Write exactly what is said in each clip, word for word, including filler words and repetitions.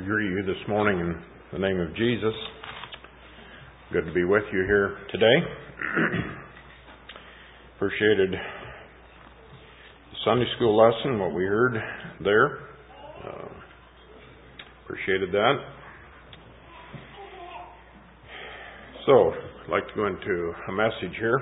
We greet you this morning in the name of Jesus. Good to be with you here today. Appreciated the Sunday school lesson, what we heard there. Uh, appreciated that. So, I'd like to go into a message here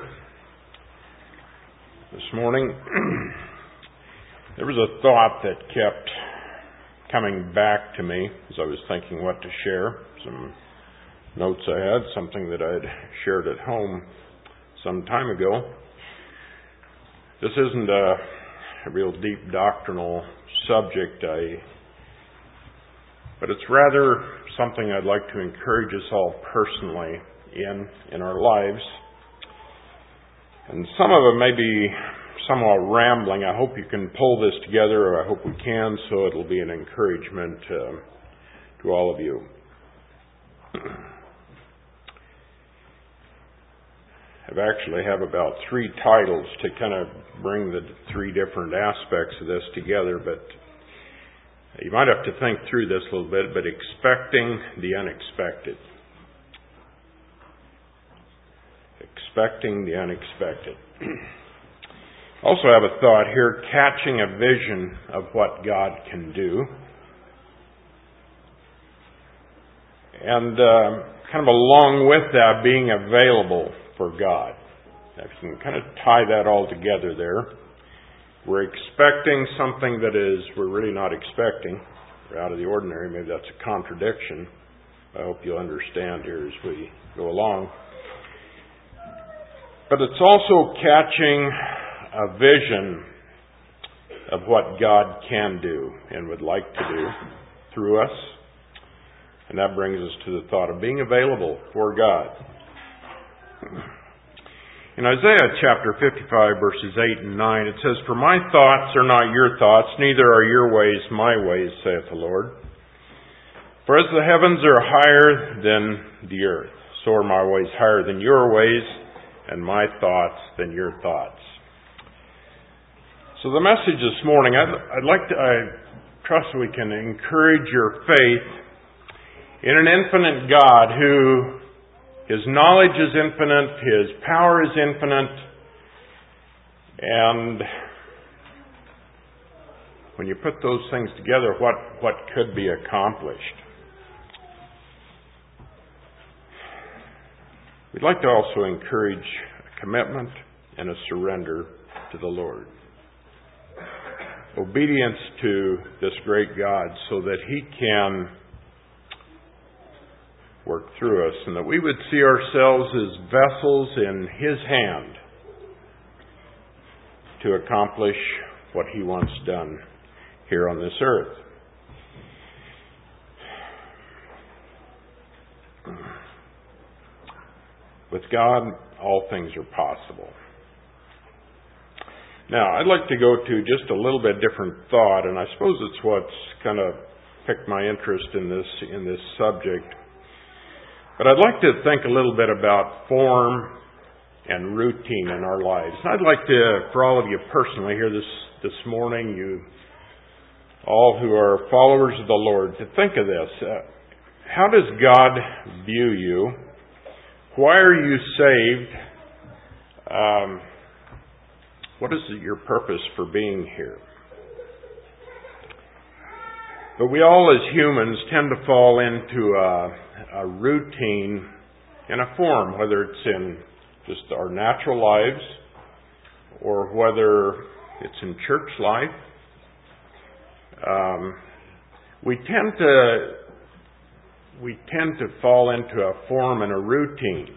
this morning. There was a thought that kept coming back to me as I was thinking what to share. Some notes I had, something that I'd shared at home some time ago. This isn't a, a real deep doctrinal subject, I, but it's rather something I'd like to encourage us all personally in, in our lives. And some of it may be somewhat rambling. I hope you can pull this together, or I hope we can, so it'll be an encouragement uh, to all of you. I actually have about three titles to kind of bring the three different aspects of this together, but you might have to think through this a little bit, but expecting the unexpected. Expecting the unexpected. Also have a thought here, catching a vision of what God can do. And uh, kind of along with that, being available for God. If you can kind of tie that all together there. We're expecting something that is we're really not expecting. We're out of the ordinary. Maybe that's a contradiction. I hope you'll understand here as we go along. But it's also catching a vision of what God can do and would like to do through us. And that brings us to the thought of being available for God. In Isaiah chapter fifty-five, verses eight and nine, it says, "For my thoughts are not your thoughts, neither are your ways my ways, saith the Lord. For as the heavens are higher than the earth, so are my ways higher than your ways, and my thoughts than your thoughts." So the message this morning, I'd, I'd like to, I trust we can encourage your faith in an infinite God who, His knowledge is infinite, His power is infinite, and when you put those things together, what, what could be accomplished? We'd like to also encourage a commitment and a surrender to the Lord. Obedience to this great God so that He can work through us and that we would see ourselves as vessels in His hand to accomplish what He wants done here on this earth. With God, all things are possible. Now, I'd like to go to just a little bit different thought, and I suppose it's what's kind of piqued my interest in this in this subject. But I'd like to think a little bit about form and routine in our lives. And I'd like to, for all of you personally here this, this morning, you all who are followers of the Lord, to think of this. Uh, how does God view you? Why are you saved? Um, what is your purpose for being here? But we all as humans tend to fall into a, a routine in a form, whether it's in just our natural lives or whether it's in church life. Um, we tend to we tend to fall into a form and a routine.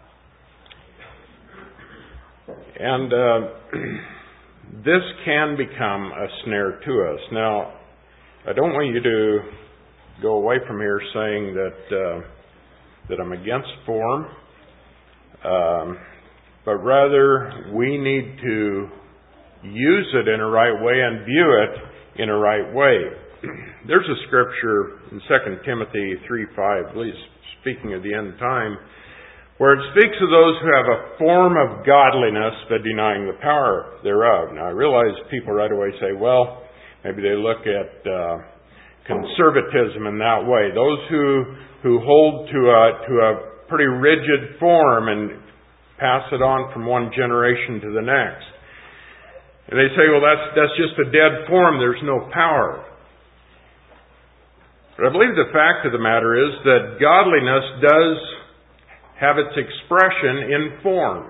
And uh, this can become a snare to us. Now, I don't want you to go away from here saying that uh, that I'm against form, um, but rather we need to use it in a right way and view it in a right way. There's a scripture in Second Timothy three five, at least speaking of the end time, where it speaks of those who have a form of godliness but denying the power thereof. Now, I realize people right away say, well, maybe they look at uh, conservatism in that way. Those who who hold to a to a pretty rigid form and pass it on from one generation to the next. And they say, well, that's that's just a dead form. There's no power. But I believe the fact of the matter is that godliness does have its expression in form.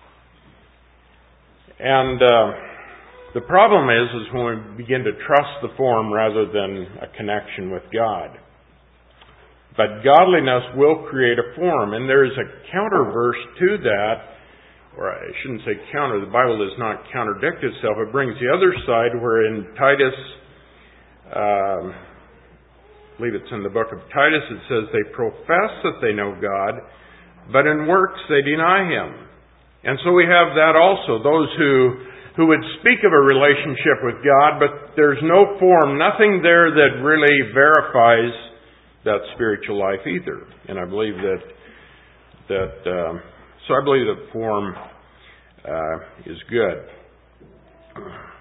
And uh, the problem is, is when we begin to trust the form rather than a connection with God. But godliness will create a form, and there is a counterverse to that, or I shouldn't say counter, the Bible does not contradict itself. It brings the other side, where in Titus, um, I believe it's in the book of Titus, it says they profess that they know God, but in works they deny Him. And so we have that also, those who who would speak of a relationship with God, but there's no form, nothing there that really verifies that spiritual life either. And I believe that, that um, so I believe that form uh, is good.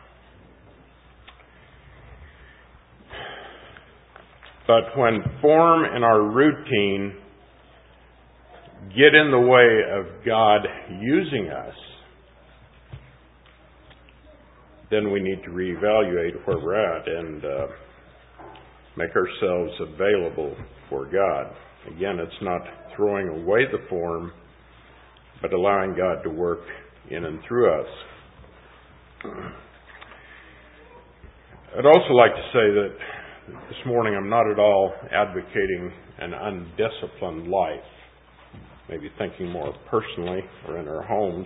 But when form and our routine get in the way of God using us, then we need to reevaluate where we're at and uh, make ourselves available for God. Again, it's not throwing away the form, but allowing God to work in and through us. I'd also like to say that this morning I'm not at all advocating an undisciplined life. Maybe thinking more personally or in our homes.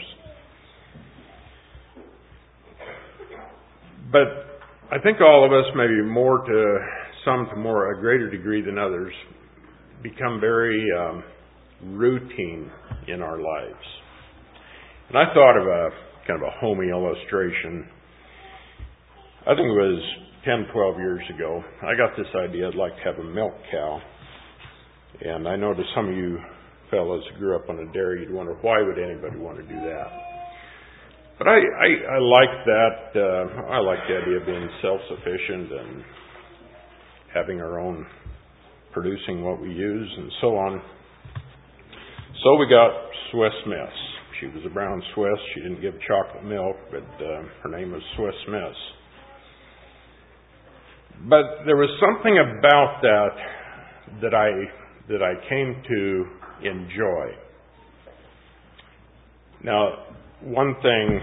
But I think all of us, maybe more to some to more a greater degree than others, become very um, routine in our lives. And I thought of a kind of a homey illustration. I think it was ten, twelve years ago. I got this idea I'd like to have a milk cow. And I know to some of you fellows who grew up on a dairy, you'd wonder, why would anybody want to do that? But I, I, I like that. Uh, I like the idea of being self-sufficient and having our own, producing what we use and so on. So we got Swiss Miss. She was a brown Swiss. She didn't give chocolate milk, but uh, her name was Swiss Miss. But there was something about that that I that I came to enjoy. Now, one thing,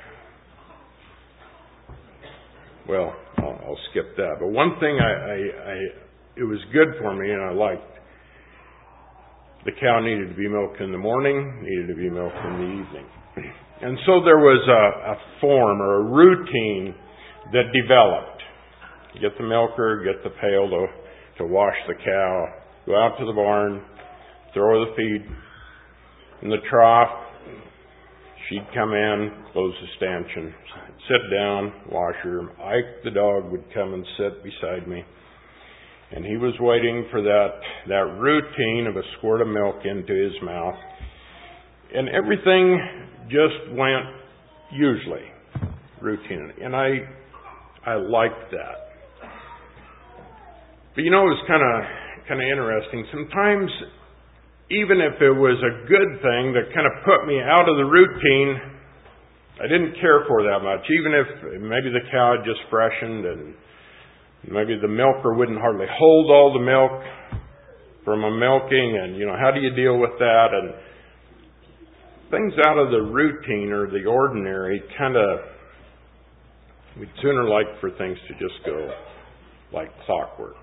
well, I'll, I'll skip that. But one thing I, I, I, it was good for me, and I liked. The cow needed to be milked in the morning, needed to be milked in the evening, and so there was a, a form or a routine that developed. Get the milker, get the pail to to wash the cow, go out to the barn, throw her the feed in the trough. She'd come in, close the stanchion, sit down, wash her. Ike the dog would come and sit beside me. And he was waiting for that, that routine of a squirt of milk into his mouth. And everything just went usually, routine. And I I liked that. But you know, it was kind of kind of interesting. Sometimes, even if it was a good thing that kind of put me out of the routine, I didn't care for that much. Even if maybe the cow had just freshened and maybe the milker wouldn't hardly hold all the milk from a milking, and, you know, how do you deal with that? And things out of the routine or the ordinary kind of, we'd sooner like for things to just go like clockwork.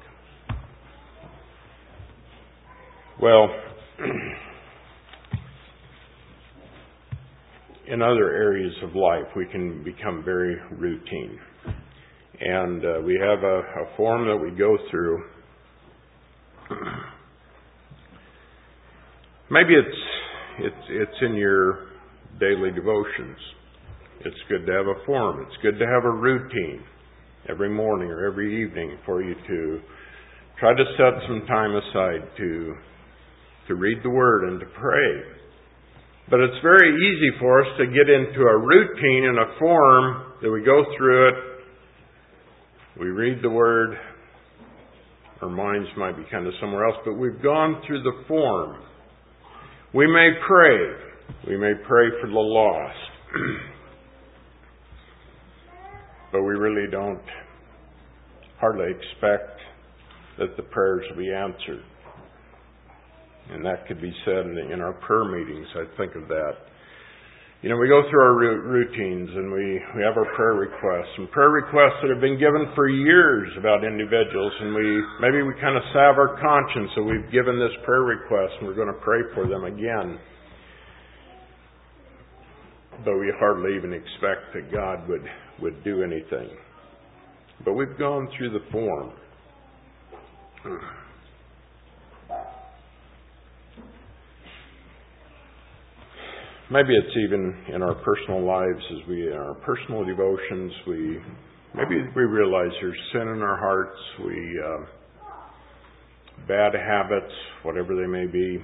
Well, in other areas of life, we can become very routine. And uh, we have a, a form that we go through. Maybe it's it's it's in your daily devotions. It's good to have a form. It's good to have a routine every morning or every evening for you to try to set some time aside to to read the Word and to pray. But it's very easy for us to get into a routine and a form that we go through it. We read the Word, our minds might be kind of somewhere else, but we've gone through the form. We may pray. We may pray for the lost. But we really don't hardly expect that the prayers will be answered. And that could be said in our prayer meetings. I think of that. You know, we go through our routines and we, we have our prayer requests. And prayer requests that have been given for years about individuals. And we maybe we kind of salve our conscience that we've given this prayer request and we're going to pray for them again. Though we hardly even expect that God would, would do anything. But we've gone through the form. Maybe it's even in our personal lives, as we, in our personal devotions, we maybe we realize there's sin in our hearts, we uh, bad habits, whatever they may be.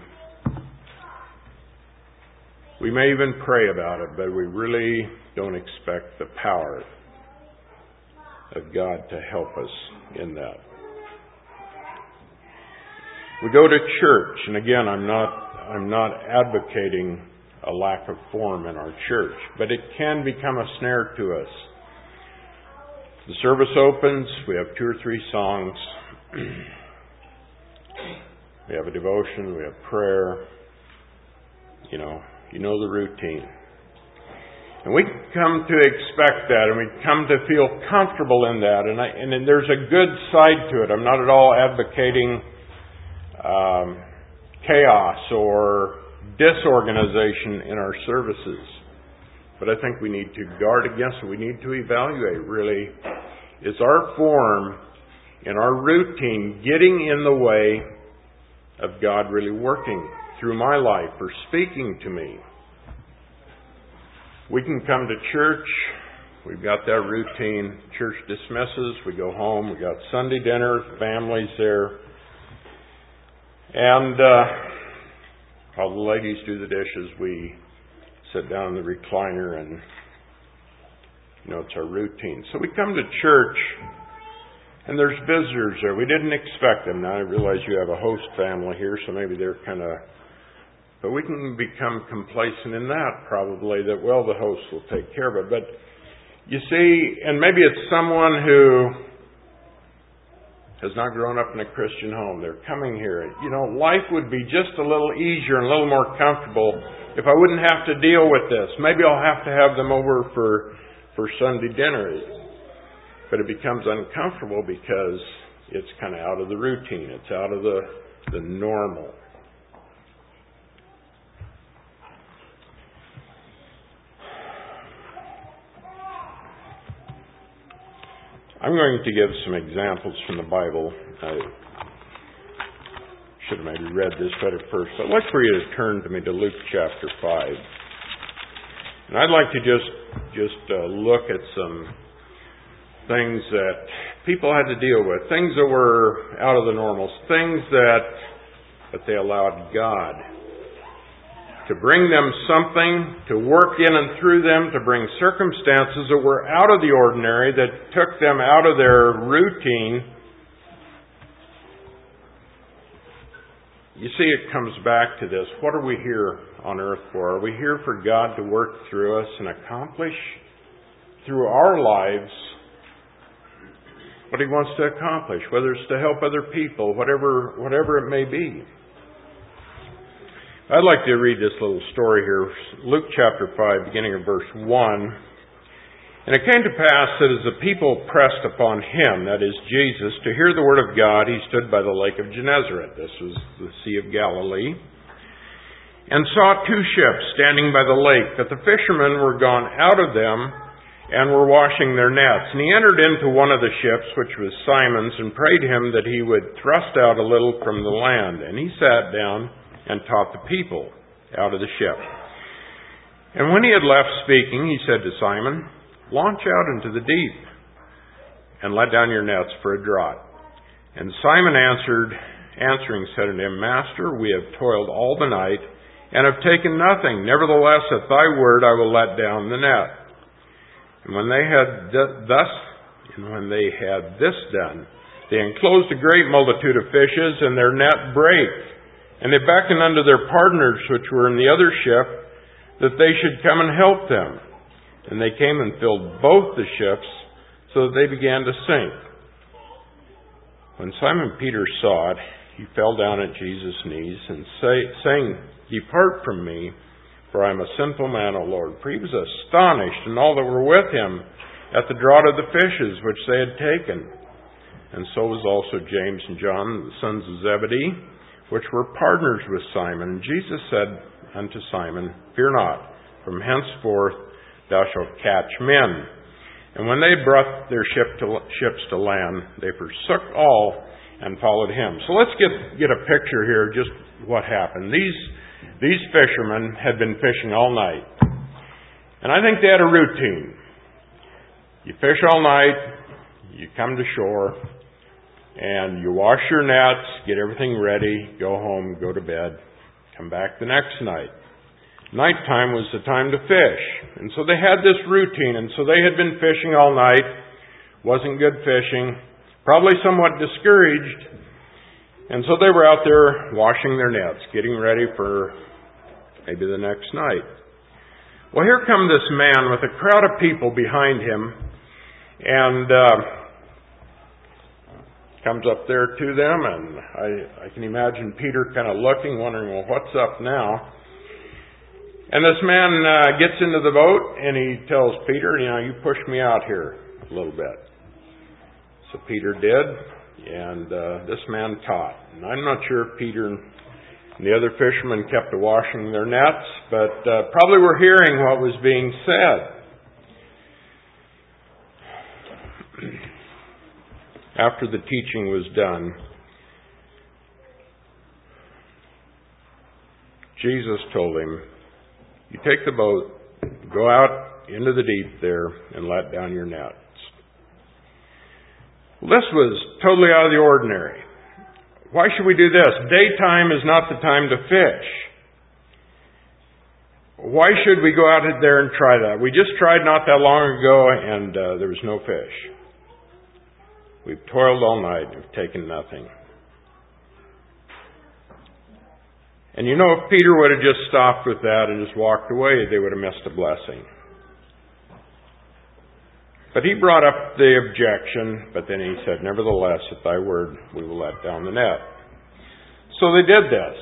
We may even pray about it, but we really don't expect the power of God to help us in that. We go to church, and again, I'm not I'm not advocating a lack of form in our church, but it can become a snare to us. The service opens, we have two or three songs, we have a devotion, we have prayer, you know, you know the routine. And we come to expect that, and we come to feel comfortable in that, and, I, and then there's a good side to it. I'm not at all advocating um, chaos or disorganization in our services. But I think we need to guard against it. We need to evaluate, really, is our form and our routine getting in the way of God really working through my life or speaking to me? We can come to church. We've got that routine. Church dismisses. We go home. We got Sunday dinner. Families there. And uh, while the ladies do the dishes, we sit down in the recliner and, you know, it's our routine. So we come to church and there's visitors there. We didn't expect them. Now I realize you have a host family here, so maybe they're kind of... But we can become complacent in that probably, that, well, the host will take care of it. But you see, and maybe it's someone who has not grown up in a Christian home. They're coming here. You know, life would be just a little easier and a little more comfortable if I wouldn't have to deal with this. Maybe I'll have to have them over for, for Sunday dinner. But it becomes uncomfortable because it's kind of out of the routine. It's out of the, the normal. I'm going to give some examples from the Bible. I should have maybe read this better first, but I'd like for you to turn to me to Luke chapter five. And I'd like to just just uh, look at some things that people had to deal with, things that were out of the normal, things that that they allowed God to bring them something, to work in and through them, to bring circumstances that were out of the ordinary, that took them out of their routine. You see, it comes back to this. What are we here on earth for? Are we here for God to work through us and accomplish through our lives what He wants to accomplish, whether it's to help other people, whatever, whatever it may be? I'd like to read this little story here, Luke chapter five, beginning of verse one. And it came to pass that as the people pressed upon Him, that is Jesus, to hear the word of God, He stood by the lake of Gennesaret. This was the Sea of Galilee. And saw two ships standing by the lake, but the fishermen were gone out of them and were washing their nets. And He entered into one of the ships, which was Simon's, and prayed him that he would thrust out a little from the land. And he sat down and taught the people out of the ship. And when he had left speaking, he said to Simon, "Launch out into the deep, and let down your nets for a draught." And Simon answered, answering said unto him, "Master, we have toiled all the night, and have taken nothing. Nevertheless, at thy word I will let down the net." And when they had th- thus, and when they had this done, They enclosed a great multitude of fishes, and their net brake. And they beckoned unto their partners which were in the other ship, that they should come and help them. And they came and filled both the ships, so that they began to sink. When Simon Peter saw it, he fell down at Jesus' knees, and say, saying, Depart from me, for I am a sinful man, O Lord. For he was astonished, and all that were with him, at the draught of the fishes which they had taken. And so was also James and John, the sons of Zebedee, which were partners with Simon. And Jesus said unto Simon, Fear not, from henceforth thou shalt catch men. And when they brought their ship to, ships to land, they forsook all and followed him. So let's get get a picture here of just what happened. These these fishermen had been fishing all night. And I think they had a routine. You fish all night, you come to shore, and you wash your nets, get everything ready, go home, go to bed, come back the next night. Nighttime was the time to fish. And so they had this routine, and so they had been fishing all night. Wasn't good fishing. Probably somewhat discouraged. And so they were out there washing their nets, getting ready for maybe the next night. Well, here come this man with a crowd of people behind him, and uh, comes up there to them, and I, I can imagine Peter kind of looking, wondering, well, what's up now? And this man uh, gets into the boat, and he tells Peter, you know, you push me out here a little bit. So Peter did, and uh, this man taught. And I'm not sure if Peter and the other fishermen kept washing their nets, but uh, probably were hearing what was being said. After the teaching was done, Jesus told him, you take the boat, go out into the deep there, and let down your nets. Well, this was totally out of the ordinary. Why should we do this? Daytime is not the time to fish. Why should we go out there and try that? We just tried not that long ago, and uh, there was no fish. We've toiled all night and have taken nothing. And you know, if Peter would have just stopped with that and just walked away, they would have missed a blessing. But he brought up the objection, but then he said, nevertheless, at thy word, we will let down the net. So they did this.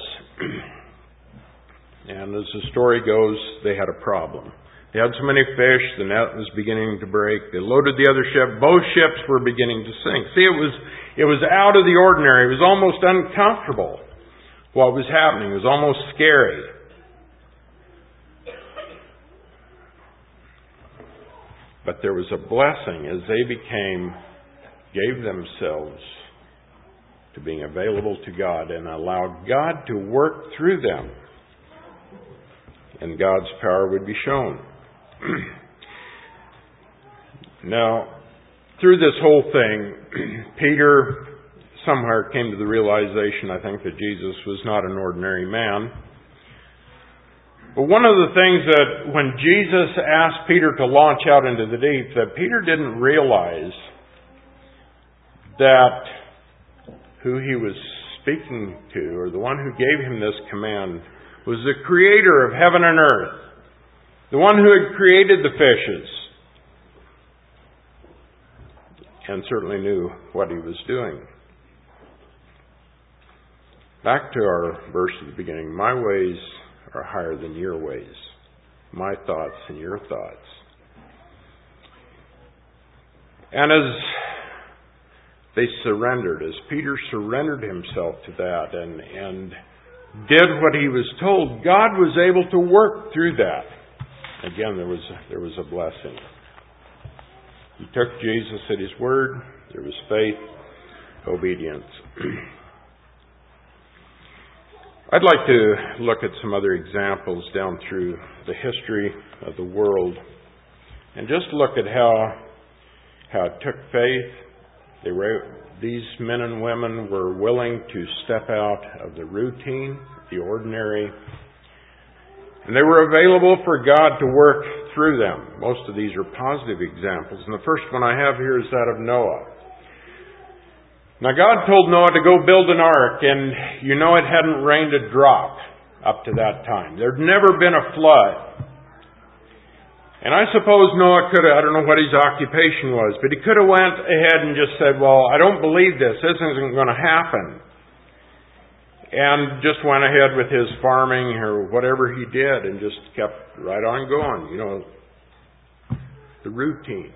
And as the story goes, they had a problem. They had so many fish, the net was beginning to break. They loaded the other ship. Both ships were beginning to sink. See, it was, it was out of the ordinary. It was almost uncomfortable. What was happening was almost scary. But there was a blessing as they became, gave themselves to being available to God and allowed God to work through them. And God's power would be shown. Now, through this whole thing, Peter somewhere came to the realization, I think, that Jesus was not an ordinary man. But one of the things that when Jesus asked Peter to launch out into the deep, that Peter didn't realize that who he was speaking to, or the one who gave him this command, was the creator of heaven and earth. The one who had created the fishes. And certainly knew what he was doing. Back to our verse at the beginning. My ways are higher than your ways. My thoughts and your thoughts. And as they surrendered, as Peter surrendered himself to that and, and did what he was told, God was able to work through that. Again, there was there was a blessing. He took Jesus at his word. There was faith, obedience. I'd like to look at some other examples down through the history of the world and just look at how how it took faith. They were, these men and women were willing to step out of the routine, the ordinary, and they were available for God to work through them. Most of these are positive examples. And the first one I have here is that of Noah. Now God told Noah to go build an ark, and you know it hadn't rained a drop up to that time. There'd never been a flood. And I suppose Noah could have, I don't know what his occupation was, but he could have went ahead and just said, well, I don't believe this. This isn't going to happen. And just went ahead with his farming or whatever he did and just kept right on going. You know, the routine.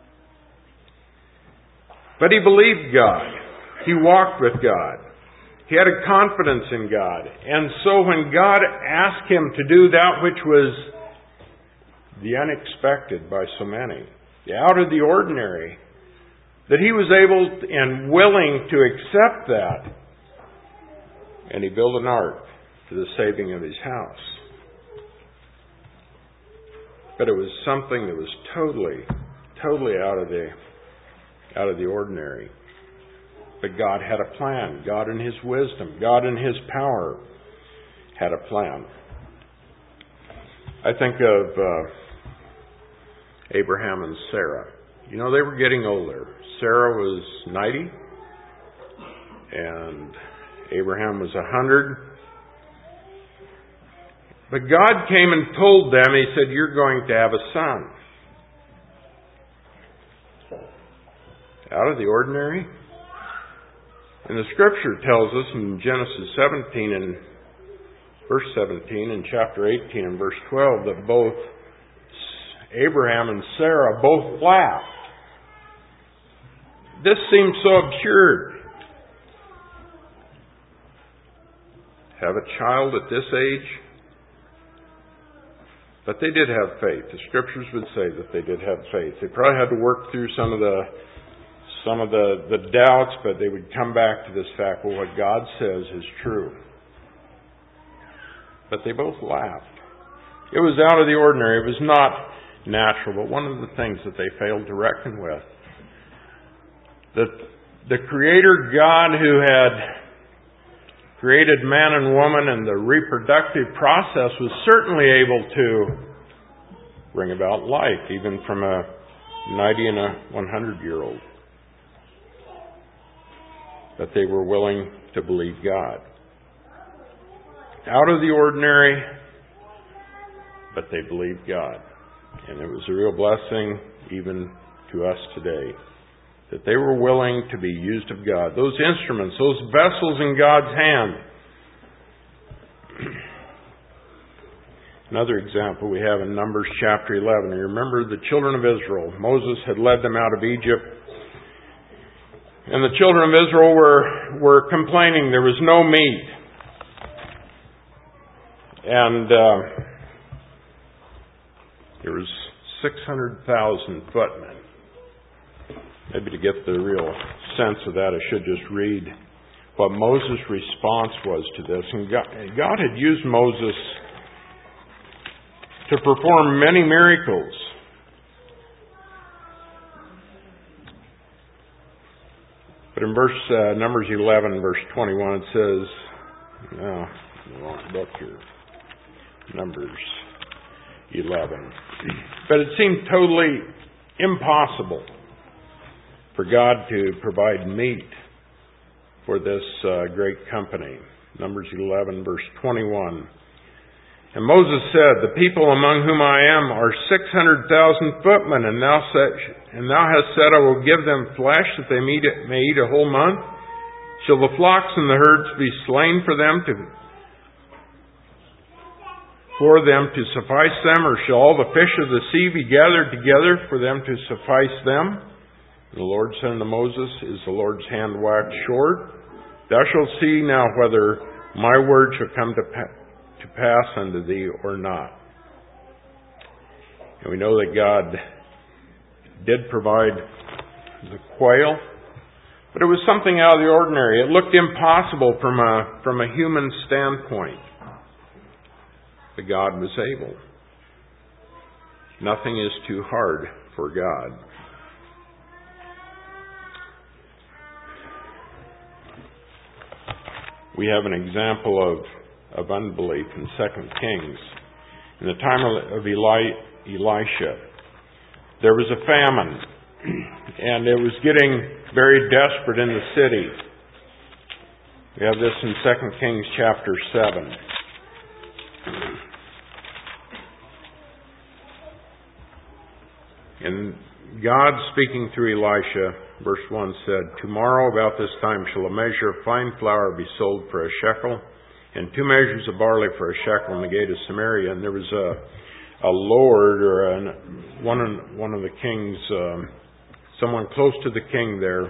But he believed God. He walked with God. He had a confidence in God. And so when God asked him to do that which was the unexpected by so many, the out of the ordinary, that he was able and willing to accept that. And he built an ark for the saving of his house. But it was something that was totally, totally out of the out of the ordinary. But God had a plan. God in His wisdom, God in His power had a plan. I think of uh, Abraham and Sarah. You know, they were getting older. Sarah was ninety, and Abraham was a hundred. But God came and told them, He said, you're going to have a son. Out of the ordinary. And the Scripture tells us in Genesis seventeen and verse seventeen and chapter eighteen and verse twelve that both Abraham and Sarah both laughed. This seems so absurd. Have a child at this age? But they did have faith. The Scriptures would say that they did have faith. They probably had to work through some of the some of the, the doubts, but they would come back to this fact, well, what God says is true. But they both laughed. It was out of the ordinary. It was not natural. But one of the things that they failed to reckon with, that the Creator God who had created man and woman and the reproductive process was certainly able to bring about life, even from a ninety and a one hundred year old. But they were willing to believe God. Out of the ordinary, but they believed God. And it was a real blessing even to us today, that they were willing to be used of God. Those instruments, those vessels in God's hand. Another example we have in Numbers chapter eleven. You remember the children of Israel. Moses had led them out of Egypt. And the children of Israel were, were complaining there was no meat. And uh, there was six hundred thousand footmen. Maybe to get the real sense of that, I should just read what Moses' response was to this. And God, God had used Moses to perform many miracles. But in verse uh, Numbers eleven, verse twenty-one, it says, no, the wrong book here. Numbers eleven. But it seemed totally impossible for God to provide meat for this uh, great company. Numbers eleven, verse twenty-one. And Moses said, the people among whom I am are six hundred thousand footmen, and thou, said, and thou hast said, I will give them flesh that they may eat a whole month. Shall the flocks and the herds be slain for them to for them to suffice them, or shall all the fish of the sea be gathered together for them to suffice them? And the Lord said unto Moses, is the Lord's hand waxed short? Thou shalt see now whether my word shall come to pass. to pass unto thee or not. And we know that God did provide the quail, but it was something out of the ordinary. It looked impossible from a from a human standpoint. But God was able. Nothing is too hard for God. We have an example of of unbelief in Second Kings. In the time of Eli, Elisha, there was a famine, and it was getting very desperate in the city. We have this in Second Kings chapter seven. And God, speaking through Elisha, verse one said, "Tomorrow about this time shall a measure of fine flour be sold for a shekel, and two measures of barley for a shekel in the gate of Samaria." And there was a, a lord, or an, one, of, one of the kings, um, someone close to the king there,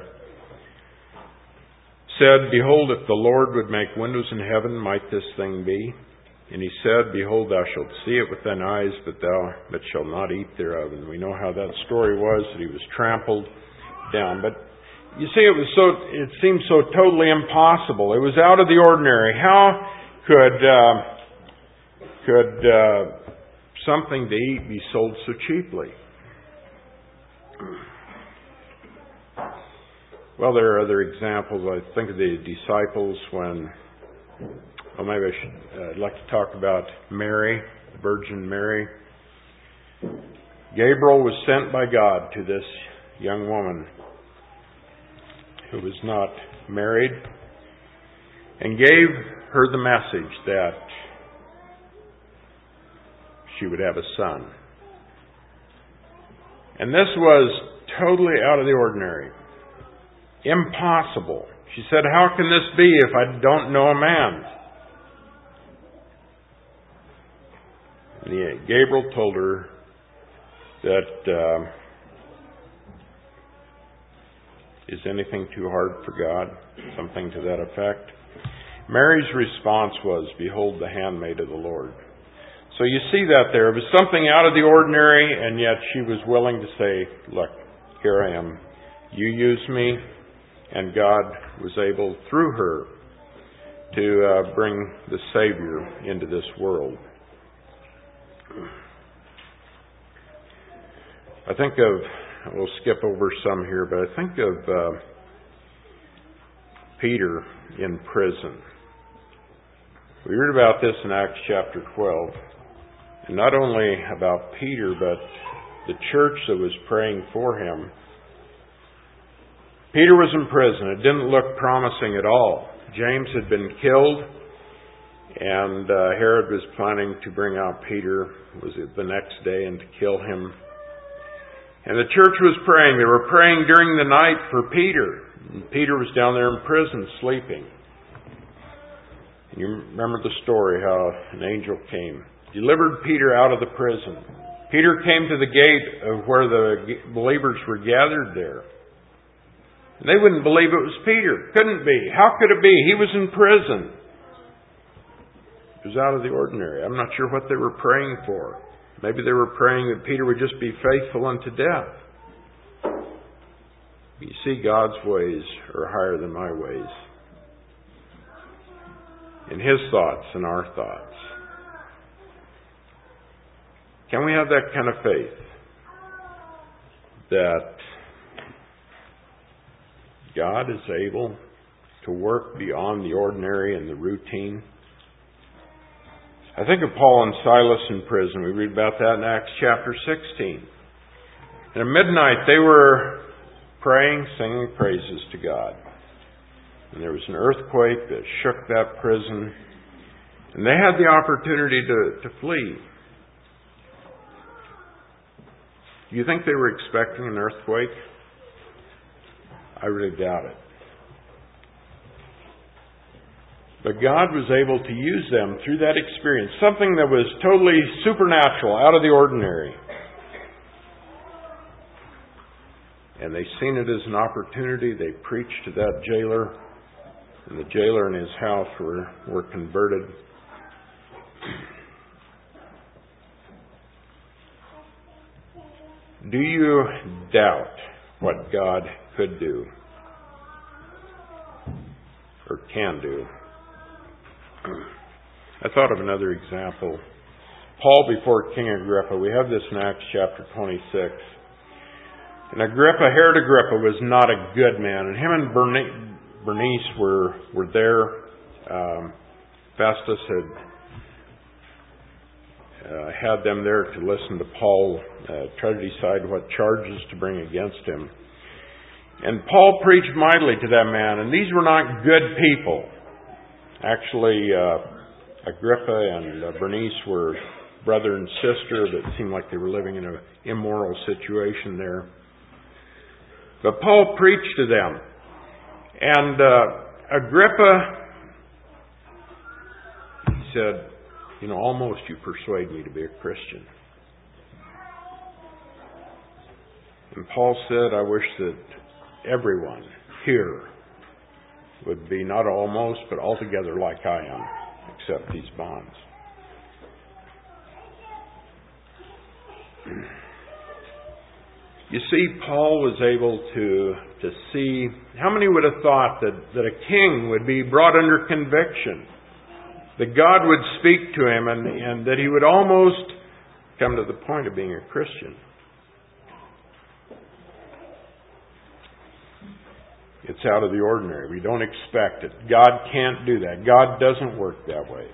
said, "Behold, if the Lord would make windows in heaven, might this thing be?" And he said, "Behold, thou shalt see it with thine eyes, but thou but shalt not eat thereof." And we know how that story was, that he was trampled down. But you see, it was so it seemed so totally impossible. It was out of the ordinary. How could uh, could uh, something to eat be sold so cheaply? Well, there are other examples. I think of the disciples when. Well, maybe I should, uh, I'd like to talk about Mary, the Virgin Mary. Gabriel was sent by God to this young woman who was not married and gave her the message that she would have a son. And this was totally out of the ordinary. Impossible. She said, "How can this be if I don't know a man?" And Gabriel told her that, uh, is anything too hard for God? Something to that effect. Mary's response was, "Behold the handmaid of the Lord." So you see that there. It was something out of the ordinary, and yet she was willing to say, "Look, here I am. You use me." And God was able, through her, to uh, bring the Savior into this world. I think of, we'll skip over some here, but I think of uh, Peter in prison. We read about this in Acts chapter twelve. And not only about Peter, but the church that was praying for him. Peter was in prison. It didn't look promising at all. James had been killed, and uh, Herod was planning to bring out Peter, was it the next day, and to kill him. And the church was praying. They were praying during the night for Peter. And Peter was down there in prison sleeping. And you remember the story, how an angel came, delivered Peter out of the prison. Peter came to the gate of where the believers were gathered there. And they wouldn't believe it was Peter. Couldn't be. How could it be? He was in prison. It was out of the ordinary. I'm not sure what they were praying for. Maybe they were praying that Peter would just be faithful unto death. You see, God's ways are higher than my ways. And His thoughts and our thoughts. Can we have that kind of faith? That God is able to work beyond the ordinary and the routine? I think of Paul and Silas in prison. We read about that in Acts chapter sixteen. And at midnight they were praying, singing praises to God. And there was an earthquake that shook that prison. And they had the opportunity to, to flee. Do you think they were expecting an earthquake? I really doubt it. But God was able to use them through that experience, something that was totally supernatural, out of the ordinary. And they seen it as an opportunity. They preached to that jailer, and the jailer and his house were, were converted. Do you doubt what God could do or can do? I thought of another example. Paul before King Agrippa. We have this in Acts chapter twenty-six. And Agrippa, Herod Agrippa, was not a good man. And him and Bernice were, were there. Um, Festus had uh, had them there to listen to Paul uh, try to decide what charges to bring against him. And Paul preached mightily to that man, and these were not good people. Actually, uh, Agrippa and uh, Bernice were brother and sister, but it seemed like they were living in an immoral situation there. But Paul preached to them. And uh, Agrippa, he said, you know, almost you persuade me to be a Christian. And Paul said, I wish that everyone here would be not almost, but altogether like I am, except these bonds. You see, Paul was able to, to see, how many would have thought that, that a king would be brought under conviction, that God would speak to him, and, and that he would almost come to the point of being a Christian. It's out of the ordinary. We don't expect it. God can't do that. God doesn't work that way.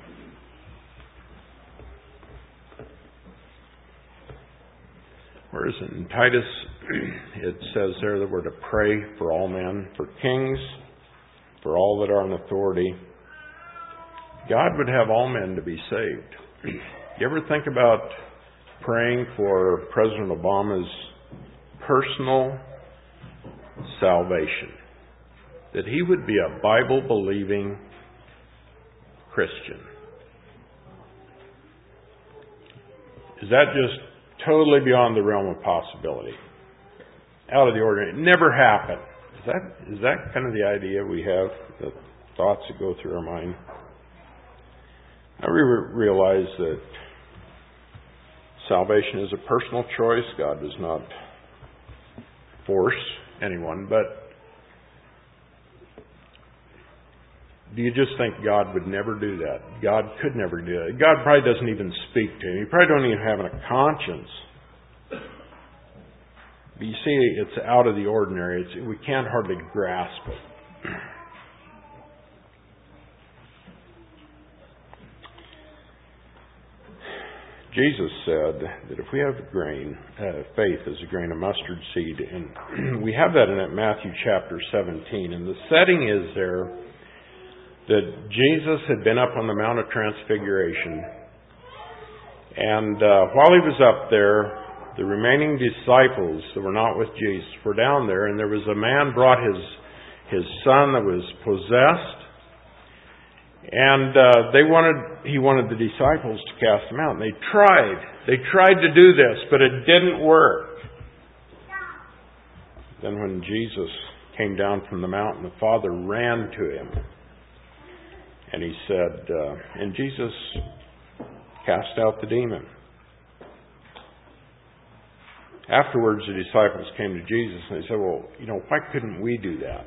Whereas in Titus, it says there that we're to pray for all men, for kings, for all that are in authority. God would have all men to be saved. You ever think about praying for President Obama's personal salvation? That he would be a Bible-believing Christian. Is that just totally beyond the realm of possibility? Out of the ordinary. It never happened. Is that, is that kind of the idea we have, the thoughts that go through our mind? I re- realize that salvation is a personal choice. God does not force anyone, but do you just think God would never do that? God could never do that. God probably doesn't even speak to him. He probably don't even have a conscience. But you see, it's out of the ordinary. It's, we can't hardly grasp it. Jesus said that if we have a grain, uh, faith as a grain of mustard seed, and we have that in Matthew chapter seventeen, and the setting is there that Jesus had been up on the Mount of Transfiguration, and uh, while he was up there, the remaining disciples that were not with Jesus were down there, and there was a man brought his his son that was possessed, and uh, they wanted he wanted the disciples to cast him out. And they tried, they tried to do this, but it didn't work. Then when Jesus came down from the mountain, the Father ran to him. And he said, uh, and Jesus cast out the demon. Afterwards, the disciples came to Jesus and they said, well, you know, why couldn't we do that?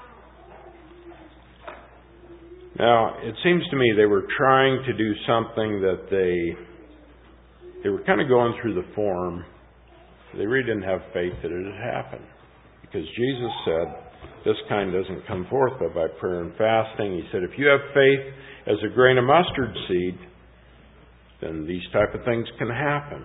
Now, it seems to me they were trying to do something that they, they were kind of going through the form. They really didn't have faith that it had happened. Because Jesus said, this kind doesn't come forth but by prayer and fasting. He said, if you have faith as a grain of mustard seed, then these type of things can happen.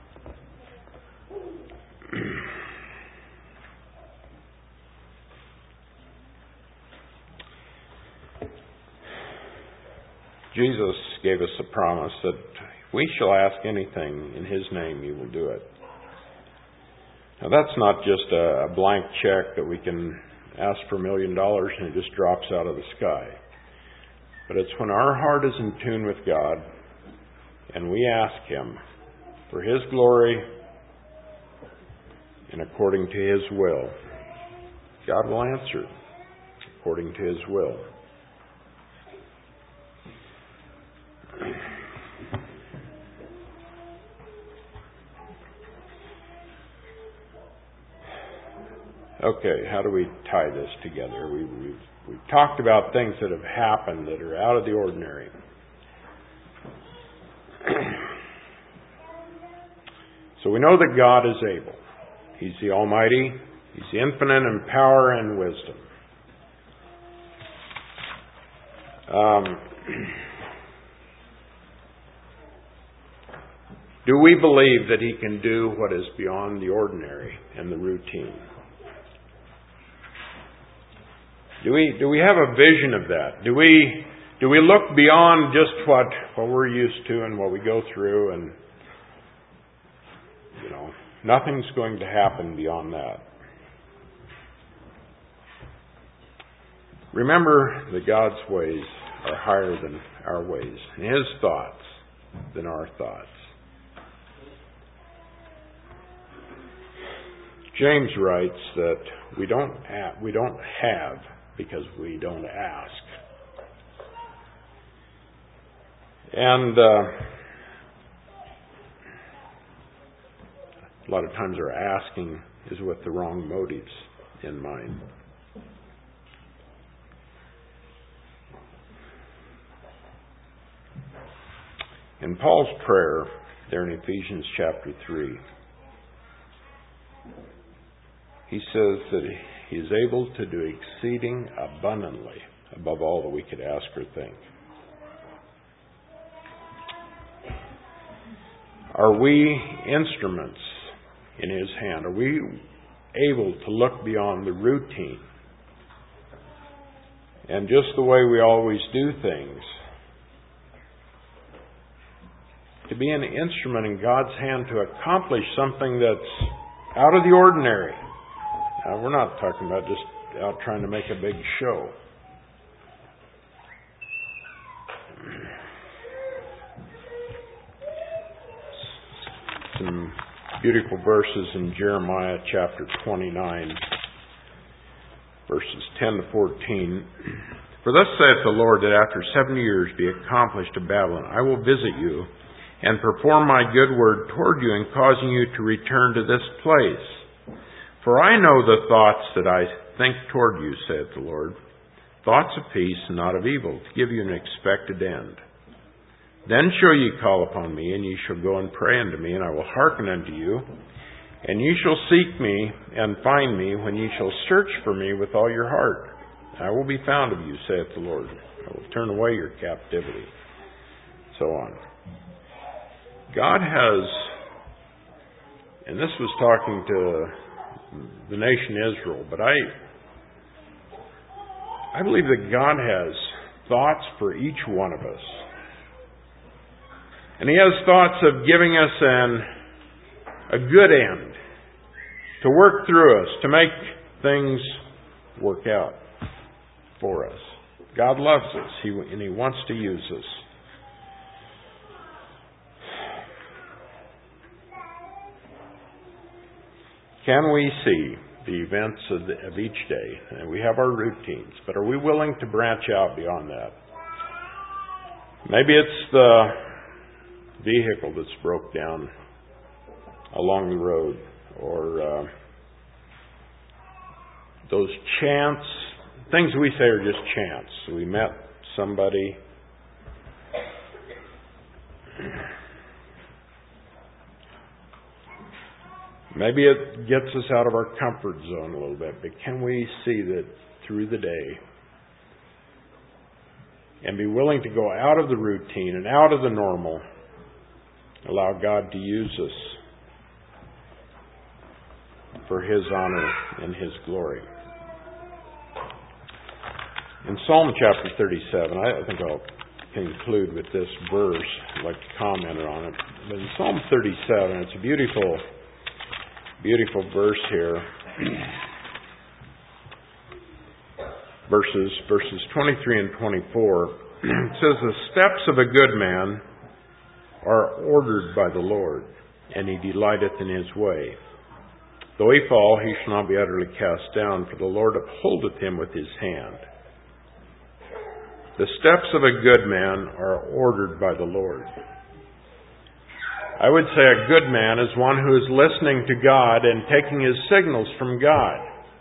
Jesus gave us a promise that if we shall ask anything in His name, He will do it. Now that's not just a blank check that we can ask for a million dollars and it just drops out of the sky. But it's when our heart is in tune with God and we ask Him for His glory and according to His will, God will answer according to His will. Okay, how do we tie this together? We, we've, we've talked about things that have happened that are out of the ordinary. So we know that God is able. He's the Almighty. He's the infinite in power and wisdom. Um, do we believe that He can do what is beyond the ordinary and the routine? Do we do we have a vision of that? Do we do we look beyond just what what we're used to and what we go through, and you know, nothing's going to happen beyond that. Remember that God's ways are higher than our ways, and His thoughts than our thoughts. James writes that we don't have, we don't have because we don't ask. And uh, a lot of times our asking is with the wrong motives in mind. In Paul's prayer, there in Ephesians chapter three, he says that He is able to do exceeding abundantly above all that we could ask or think. Are we instruments in His hand? Are we able to look beyond the routine and just the way we always do things, to be an instrument in God's hand to accomplish something that's out of the ordinary? Now, we're not talking about just out trying to make a big show. Some beautiful verses in Jeremiah chapter twenty-nine, verses ten to fourteen. For thus saith the Lord, that after seven years be accomplished of Babylon, I will visit you and perform my good word toward you in causing you to return to this place. For I know the thoughts that I think toward you, saith the Lord, thoughts of peace and not of evil, to give you an expected end. Then shall ye call upon me, and ye shall go and pray unto me, and I will hearken unto you. And ye shall seek me and find me, when ye shall search for me with all your heart. I will be found of you, saith the Lord. I will turn away your captivity. So on. God has, and this was talking to the nation Israel, but I I believe that God has thoughts for each one of us. And He has thoughts of giving us an a good end, to work through us, to make things work out for us. God loves us, He and He wants to use us. Can we see the events of, the, of each day? And we have our routines, but are we willing to branch out beyond that? Maybe it's the vehicle that's broke down along the road, or uh, those chance things we say are just chance. We met somebody. Maybe it gets us out of our comfort zone a little bit, but can we see that through the day and be willing to go out of the routine and out of the normal, allow God to use us for His honor and His glory? In Psalm chapter thirty-seven, I think I'll conclude with this verse. I'd like to comment on it. But in Psalm thirty-seven, it's a beautiful Beautiful verse here. Verses verses twenty-three and twenty-four. It says, the steps of a good man are ordered by the Lord, and He delighteth in His way. Though he fall, he shall not be utterly cast down, for the Lord upholdeth him with His hand. The steps of a good man are ordered by the Lord. I would say a good man is one who is listening to God and taking his signals from God.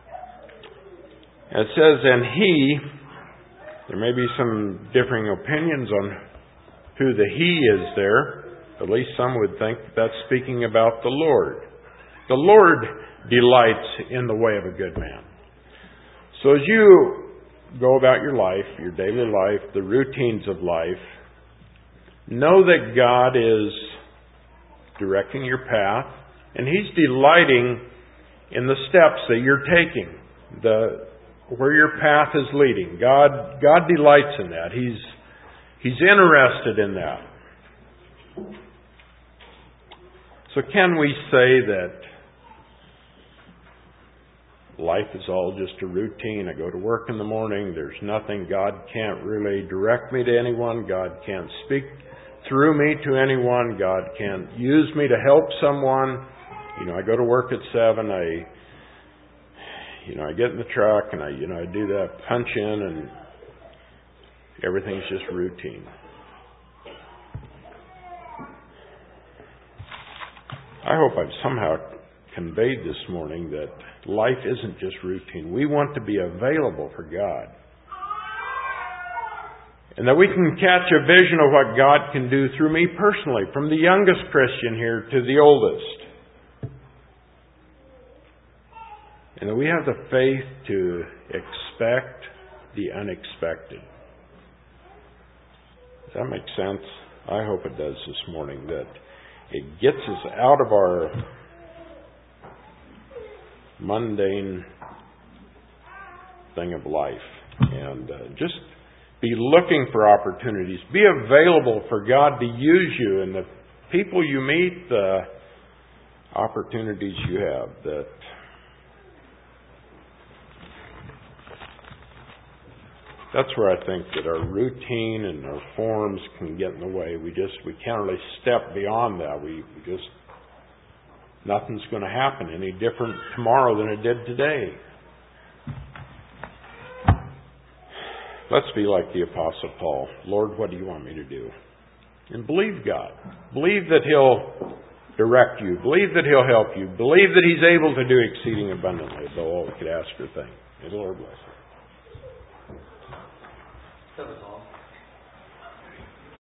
It says, and he, there may be some differing opinions on who the he is there. At least some would think that's speaking about the Lord. The Lord delights in the way of a good man. So as you go about your life, your daily life, the routines of life, know that God is directing your path, and He's delighting in the steps that you're taking, the where your path is leading. God, God delights in that. He's, He's interested in that. So can we say that life is all just a routine? I go to work in the morning. There's nothing. God can't really direct me to anyone. God can't speak through me to anyone. God can't use me to help someone. You know, I go to work at seven. I, you know, I get in the truck and I, you know, I do that punch in and everything's just routine. I hope I've somehow conveyed this morning that life isn't just routine. We want to be available for God. And that we can catch a vision of what God can do through me personally, from the youngest Christian here to the oldest. And that we have the faith to expect the unexpected. Does that make sense? I hope it does this morning, that it gets us out of our mundane thing of life and uh, just be looking for opportunities. Be available for God to use you, and the people you meet, the opportunities you have. That that's where I think that our routine and our forms can get in the way. We just we can't really step beyond that. We, we just nothing's going to happen any different tomorrow than it did today. Let's be like the Apostle Paul. Lord, what do you want me to do? And believe God. Believe that He'll direct you. Believe that He'll help you. Believe that He's able to do exceeding abundantly above all we could ask or think. May the Lord bless you. That was all.